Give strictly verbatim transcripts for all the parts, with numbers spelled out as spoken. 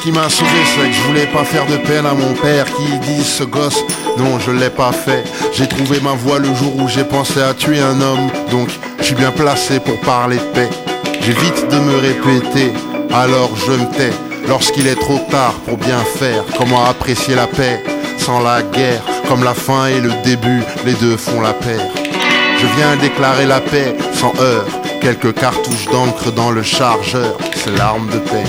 qui m'a sauvé, c'est que je voulais pas faire de peine à mon père qui dit ce gosse, non je l'ai pas fait. J'ai trouvé ma voie le jour où j'ai pensé à tuer un homme, donc je suis bien placé pour parler de paix. J'évite de me répéter, alors je me tais lorsqu'il est trop tard pour bien faire. Comment apprécier la paix sans la guerre? Comme la fin et le début, les deux font la paire. Je viens déclarer la paix sans heurts, quelques cartouches d'encre dans le chargeur, c'est l'arme de paix.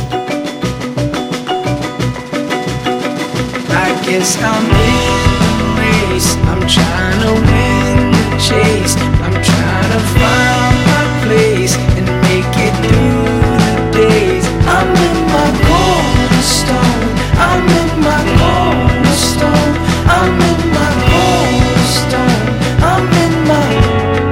I guess I'm in the race, I'm trying to win the chase, I'm trying to find my place and make it through the days. I'm in my cornerstone, I'm in my cornerstone, I'm in my cornerstone, I'm in my.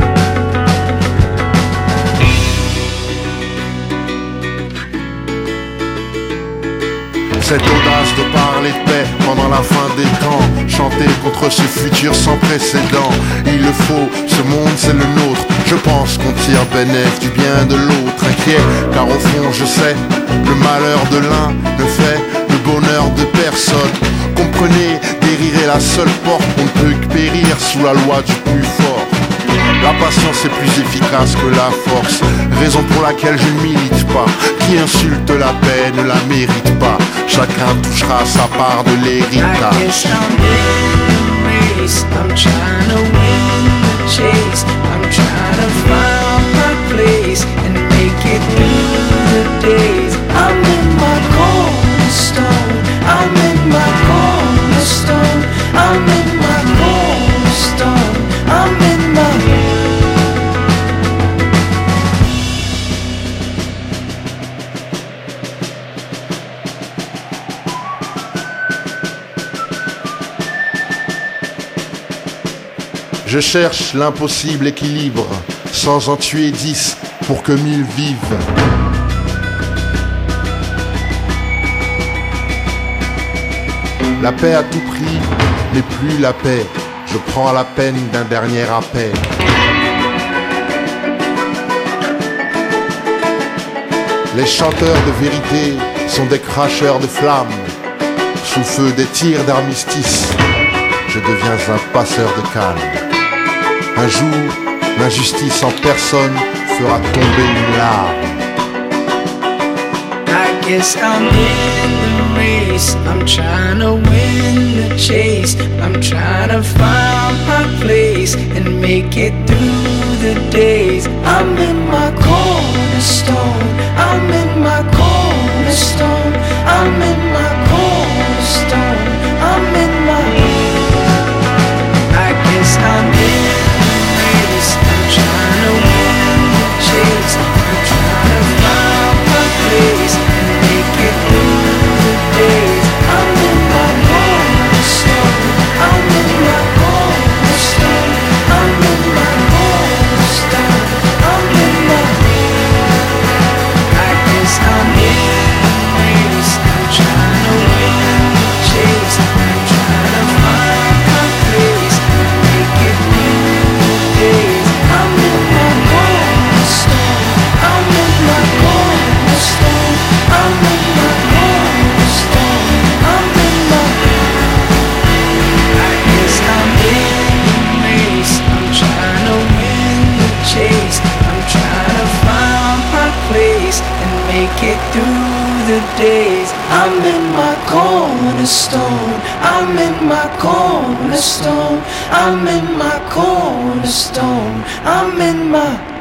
Cette audace de parler de paix pendant la fin des temps, chanter contre ce futur sans précédent. Il le faut, ce monde c'est le nôtre. Je pense qu'on tire bénéfice du bien de l'autre. Inquiet, car au fond je sais, le malheur de l'un ne fait le bonheur de personne. Comprenez, guérir est la seule porte, on ne peut que périr sous la loi du plus fort. La patience est plus efficace que la force, raison pour laquelle je ne milite pas. Qui insulte la paix ne la mérite pas. Chacun touchera sa part de l'héritage. I guess I'm in the race, I'm trying to win the chase, I'm trying to find my place and make it through the days. I'm in my cornerstone, I'm in my cornerstone, I'm in my cornerstone, I'm in my. Je cherche l'impossible équilibre, sans en tuer dix pour que mille vivent. La paix à tout prix n'est plus la paix. Je prends la peine d'un dernier appel. Les chanteurs de vérité sont des cracheurs de flammes. Sous feu des tirs d'armistice, je deviens un passeur de calme. Un jour, l'injustice en personne fera tomber une larme. I guess I'm in the race, I'm trying to win the chase, I'm trying to find my place and make it through the days. I'm in my cornerstone, I'm in my cornerstone, I'm in my cornerstone, I'm in my. I guess I'm in the race, I'm trying to win the chase, I'm trying to find my place and make it through the days. I'm in my cornerstone, I'm in my cornerstone, I'm in my cornerstone, I'm in my. I guess I'm in the race, I'm trying to win the chase, I'm trying to find my place and make it through the days. I'm in my cornerstone, I'm in my cornerstone, I'm in my cornerstone, I'm in my. I guess I'm in the race, I'm trying to win the chase, I'm trying to find my place and make it through the days. I'm in my cornerstone, I'm in my cornerstone, I'm in my cornerstone, I'm in my.